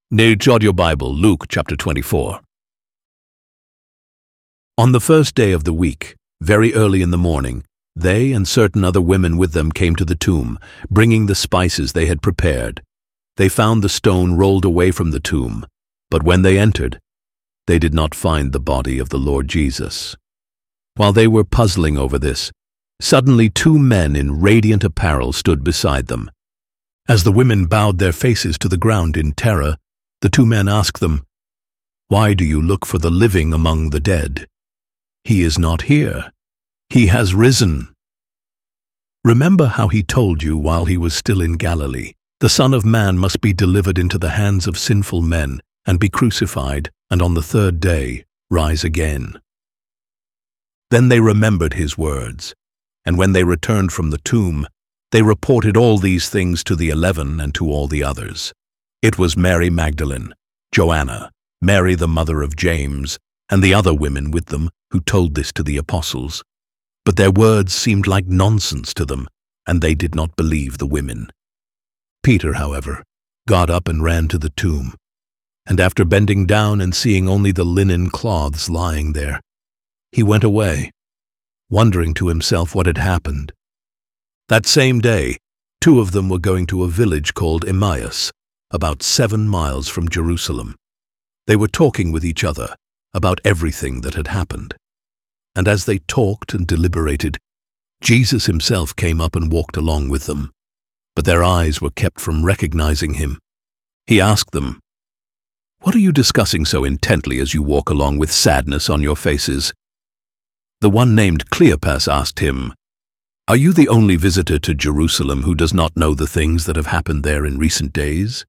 Need your Bible, Luke chapter 24. On the first day of the week, very early in the morning, they and certain other women with them came to the tomb, bringing the spices they had prepared. They found the stone rolled away from the tomb, but when they entered, they did not find the body of the Lord Jesus. While they were puzzling over this, suddenly two men in radiant apparel stood beside them. As the women bowed their faces to the ground in terror, the two men asked them, "Why do you look for the living among the dead? He is not here. He has risen. Remember how he told you while he was still in Galilee, the Son of Man must be delivered into the hands of sinful men and be crucified, and on the third day rise again." Then they remembered his words, and when they returned from the tomb, they reported all these things to the 11 and to all the others. It was Mary Magdalene, Joanna, Mary the mother of James, and the other women with them who told this to the apostles. But their words seemed like nonsense to them, and they did not believe the women. Peter, however, got up and ran to the tomb, and after bending down and seeing only the linen cloths lying there, he went away, wondering to himself what had happened. That same day, two of them were going to a village called Emmaus, about 7 miles from Jerusalem. They were talking with each other about everything that had happened. And as they talked and deliberated, Jesus himself came up and walked along with them, but their eyes were kept from recognizing him. He asked them, "What are you discussing so intently as you walk along with sadness on your faces?" The one named Cleopas asked him, "Are you the only visitor to Jerusalem who does not know the things that have happened there in recent days?"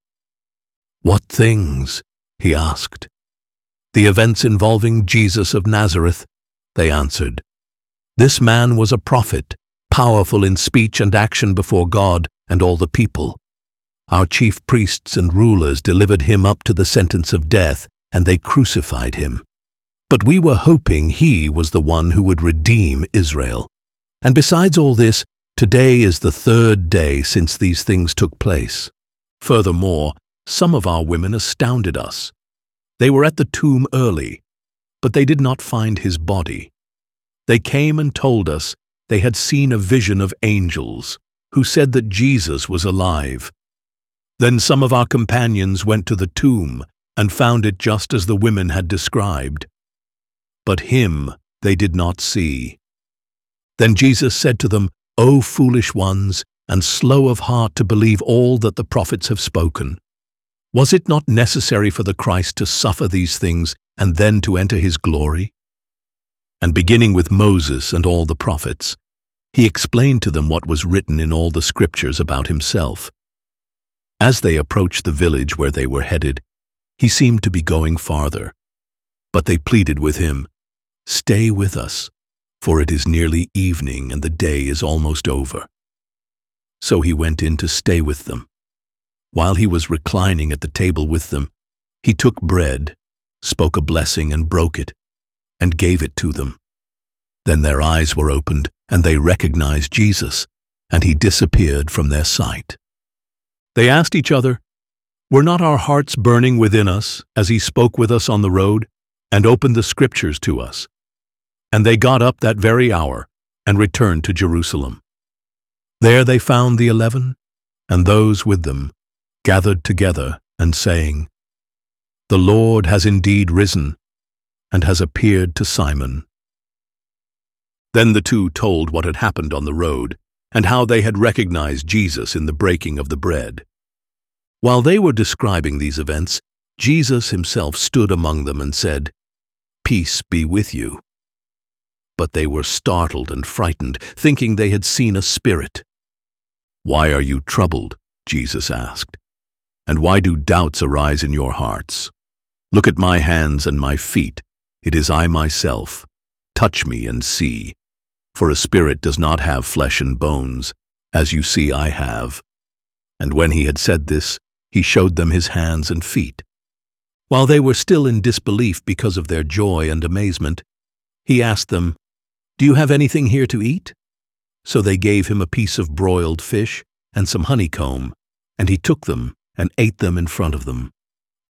"What things?" he asked. "The events involving Jesus of Nazareth," they answered. "This man was a prophet, powerful in speech and action before God and all the people. Our chief priests and rulers delivered him up to the sentence of death, and they crucified him. But we were hoping he was the one who would redeem Israel. And besides all this, today is the 3rd day since these things took place. Furthermore, some of our women astounded us. They were at the tomb early, but they did not find his body. They came and told us they had seen a vision of angels who said that Jesus was alive. Then some of our companions went to the tomb and found it just as the women had described. But him they did not see." Then Jesus said to them, "O foolish ones, and slow of heart to believe all that the prophets have spoken. Was it not necessary for the Christ to suffer these things and then to enter his glory?" And beginning with Moses and all the prophets, he explained to them what was written in all the scriptures about himself. As they approached the village where they were headed, he seemed to be going farther. But they pleaded with him, "Stay with us, for it is nearly evening and the day is almost over." So he went in to stay with them. While he was reclining at the table with them, he took bread, spoke a blessing and broke it, and gave it to them. Then their eyes were opened, and they recognized Jesus, and he disappeared from their sight. They asked each other, "Were not our hearts burning within us as he spoke with us on the road and opened the scriptures to us?" And they got up that very hour and returned to Jerusalem. There they found the 11 and those with them gathered together and saying, "The Lord has indeed risen and has appeared to Simon." Then the two told what had happened on the road and how they had recognized Jesus in the breaking of the bread. While they were describing these events, Jesus himself stood among them and said, "Peace be with you." But they were startled and frightened, thinking they had seen a spirit. "Why are you troubled?" Jesus asked. "And why do doubts arise in your hearts? Look at my hands and my feet. It is I myself. Touch me and see. For a spirit does not have flesh and bones, as you see I have." And when he had said this, he showed them his hands and feet. While they were still in disbelief because of their joy and amazement, he asked them, "Do you have anything here to eat?" So they gave him a piece of broiled fish and some honeycomb, and he took them and ate them in front of them.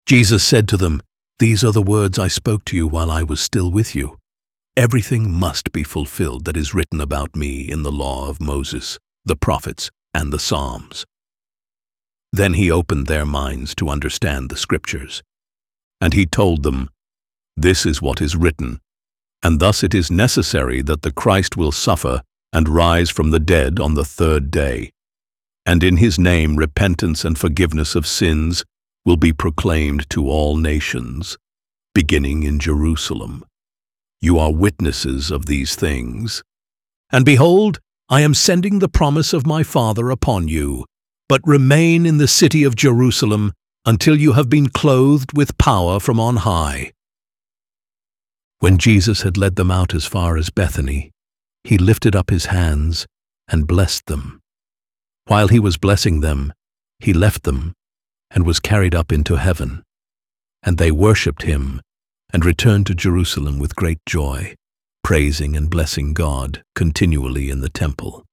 Jesus said to them, "These are the words I spoke to you while I was still with you. Everything must be fulfilled that is written about me in the law of Moses, the prophets, and the Psalms." Then he opened their minds to understand the Scriptures. And he told them, "This is what is written, and thus it is necessary that the Christ will suffer and rise from the dead on the third day. And in his name repentance and forgiveness of sins will be proclaimed to all nations, beginning in Jerusalem. You are witnesses of these things. And behold, I am sending the promise of my Father upon you, but remain in the city of Jerusalem until you have been clothed with power from on high." When Jesus had led them out as far as Bethany, he lifted up his hands and blessed them. While he was blessing them, he left them and was carried up into heaven. And they worshipped him and returned to Jerusalem with great joy, praising and blessing God continually in the temple.